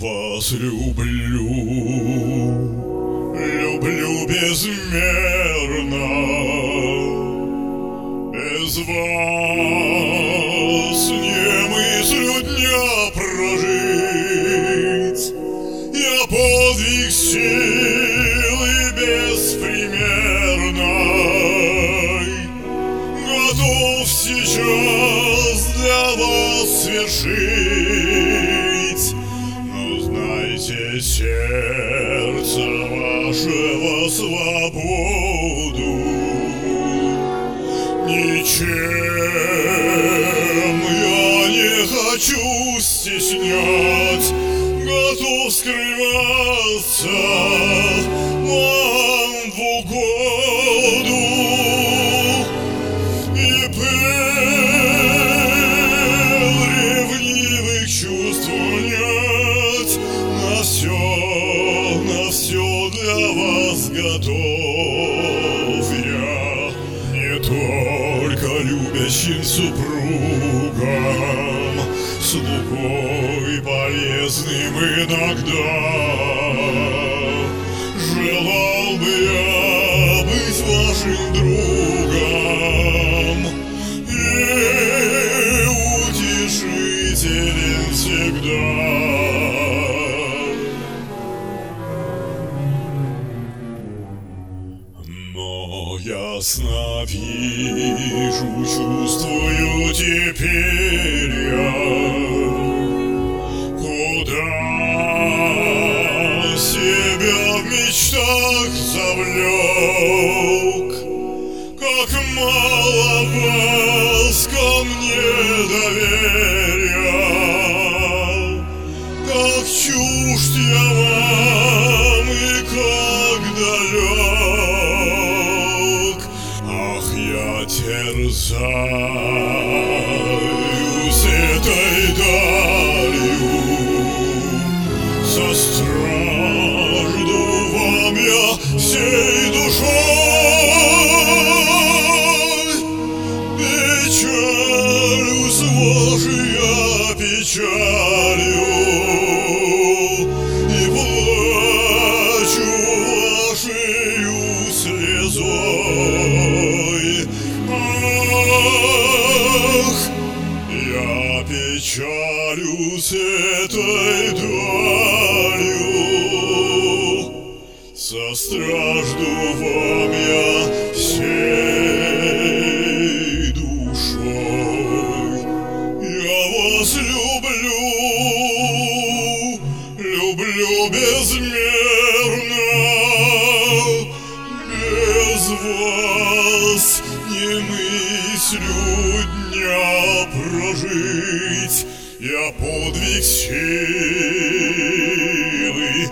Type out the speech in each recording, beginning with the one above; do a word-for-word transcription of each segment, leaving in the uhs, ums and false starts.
вас люблю, люблю безмерно. Без вас не мыслю дня прожить. Я подвиг силы беспримерной готов сейчас для вас свершить. Но знайте, сердце вашего свободу ничем я не хочу стеснять. Готов скрываться вам в угоду и пыл ревнивых чувств унять. На все, на все для вас готов я, не только любящим супругам, слугой полезным иногда. Желал бы я быть вашим другом и утешителем всегда. Но ясно вижу, чувствую теперь я, куда себя в мечтах завлек. Как мало вас ко мне доверия, как чужд я вам и как далек. Ах, я терзаюсь этой далью, состражду вам я всей душой. Печалюсь вашей я печалью и плачу вашею слезой. Ах, я печалюсь этой далью, состражду вам я всей душой. Я вас люблю, люблю безмерно. Без вас не мыслю дня прожить. Я подвиг силы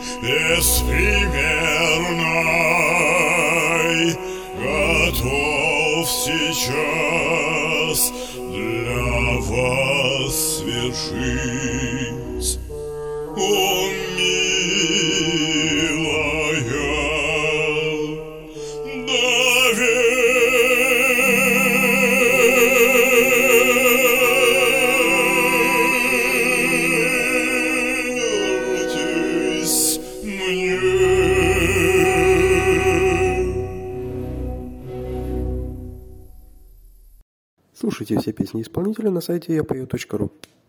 беспримерной готов сейчас для вас свершить. О, милая, доверьтесь мне. Слушайте все песни исполнителя на сайте я пою точка ру.